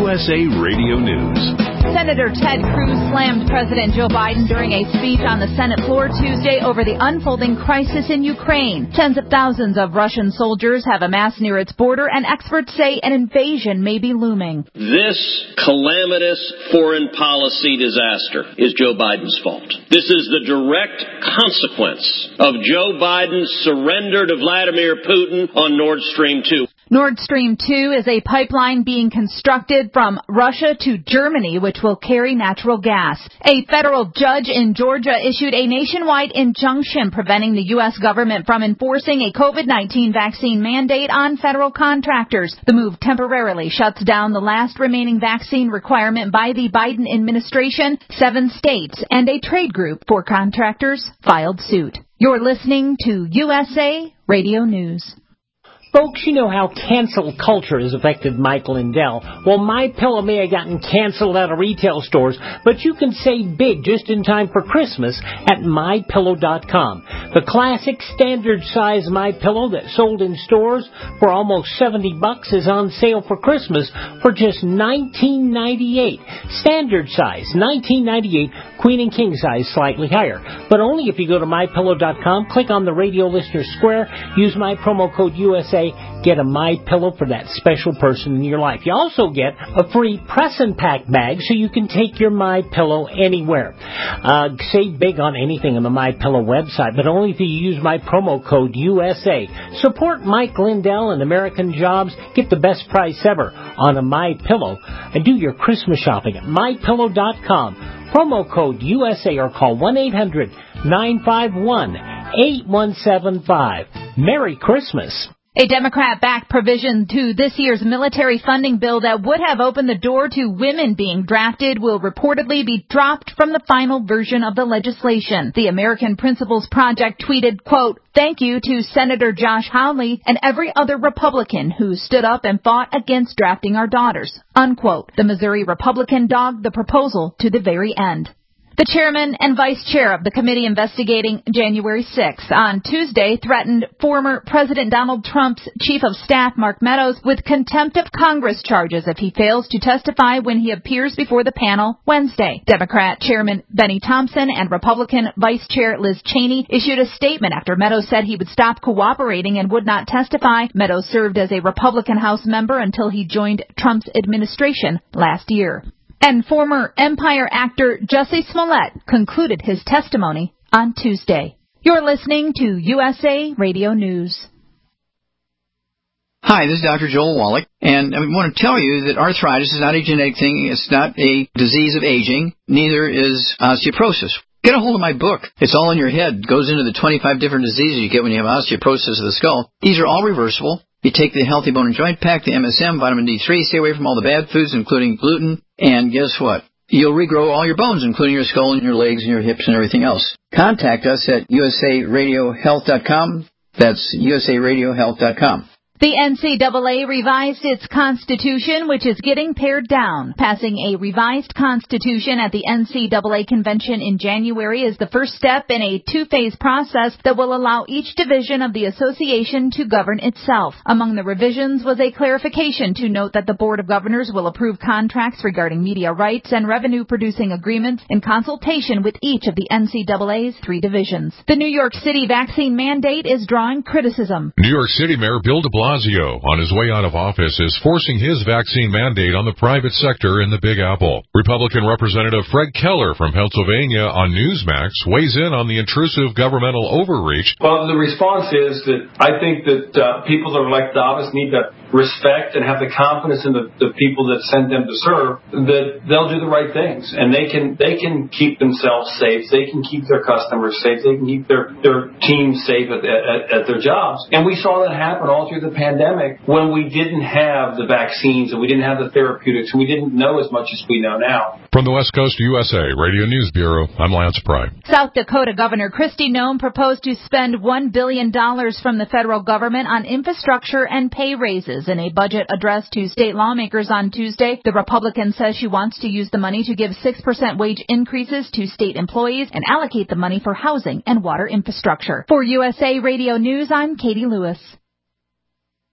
USA Radio News. Senator Ted Cruz slammed President Joe Biden during a speech on the Senate floor Tuesday over the unfolding crisis in Ukraine. Tens of thousands of Russian soldiers have amassed near its border, and experts say an invasion may be looming. This calamitous foreign policy disaster is Joe Biden's fault. This is the direct consequence of Joe Biden's surrender to Vladimir Putin on Nord Stream 2. Nord Stream 2 is a pipeline being constructed from Russia to Germany, which will carry natural gas. A federal judge in Georgia issued a nationwide injunction preventing the U.S. government from enforcing a COVID-19 vaccine mandate on federal contractors. The move temporarily shuts down the last remaining vaccine requirement by the Biden administration. 7 states and a trade group for contractors filed suit. You're listening to USA Radio News. Folks, you know how cancel culture has affected Mike Lindell. Well, MyPillow may have gotten canceled out of retail stores, but you can save big just in time for Christmas at MyPillow.com. The classic standard size MyPillow that sold in stores for almost $70 is on sale for Christmas for just $19.98. Standard size, $19.98. Queen and king size, slightly higher. But only if you go to MyPillow.com, click on the radio listener square, use my promo code USA, get a MyPillow for that special person in your life. You also get a free press and pack bag so you can take your MyPillow anywhere. Save big on anything on the MyPillow website, but only if you use my promo code USA. Support Mike Lindell and American Jobs. Get the best price ever on a MyPillow and do your Christmas shopping at MyPillow.com. Promo code USA or call 1-800-951-8175. Merry Christmas. A Democrat-backed provision to this year's military funding bill that would have opened the door to women being drafted will reportedly be dropped from the final version of the legislation. The American Principles Project tweeted, quote, "Thank you to Senator Josh Hawley and every other Republican who stood up and fought against drafting our daughters," unquote. The Missouri Republican dogged the proposal to the very end. The chairman and vice chair of the committee investigating January 6th on Tuesday threatened former President Donald Trump's chief of staff, Mark Meadows, with contempt of Congress charges if he fails to testify when he appears before the panel Wednesday. Democrat Chairman Benny Thompson and Republican Vice Chair Liz Cheney issued a statement after Meadows said he would stop cooperating and would not testify. Meadows served as a Republican House member until he joined Trump's administration last year. And former Empire actor Jussie Smollett concluded his testimony on Tuesday. You're listening to USA Radio News. Hi, this is Dr. Joel Wallach, and I want to tell you that arthritis is not a genetic thing. It's not a disease of aging. Neither is osteoporosis. Get a hold of my book. It's all in your head. It goes into the 25 different diseases you get when you have osteoporosis of the skull. These are all reversible. You take the Healthy Bone and Joint Pack, the MSM, vitamin D3, stay away from all the bad foods, including gluten, and guess what? You'll regrow all your bones, including your skull and your legs and your hips and everything else. Contact us at usaradiohealth.com. That's usaradiohealth.com. The NCAA revised its constitution, which is getting pared down. Passing a revised constitution at the NCAA convention in January is the first step in a two-phase process that will allow each division of the association to govern itself. Among the revisions was a clarification to note that the Board of Governors will approve contracts regarding media rights and revenue-producing agreements in consultation with each of the NCAA's 3 divisions. The New York City vaccine mandate is drawing criticism. New York City Mayor Bill de Blasio, on his way out of office, is forcing his vaccine mandate on the private sector in the Big Apple. Republican Representative Fred Keller from Pennsylvania on Newsmax weighs in on the intrusive governmental overreach. Well, the response is that I think that people that are elected to office need to respect and have the confidence in the people that send them to serve, that they'll do the right things, and they can keep themselves safe, they can keep their customers safe, they can keep their teams safe at their jobs. And we saw that happen all through the pandemic when we didn't have the vaccines and we didn't have the therapeutics and we didn't know as much as we know now. From the West Coast USA Radio News Bureau, I'm Lance Pry. South Dakota Governor Kristi Noem proposed to spend $1 billion from the federal government on infrastructure and pay raises. In a budget address to state lawmakers on Tuesday, the Republican says she wants to use the money to give 6% wage increases to state employees and allocate the money for housing and water infrastructure. For USA Radio News, I'm Katie Lewis.